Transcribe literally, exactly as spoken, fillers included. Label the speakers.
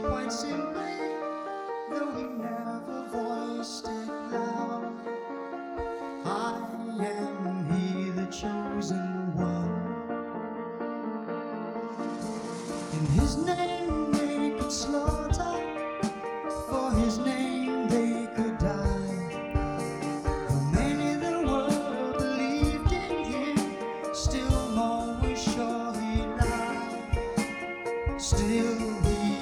Speaker 1: quite simply, though he never voiced it loud. I am he, the chosen one. In his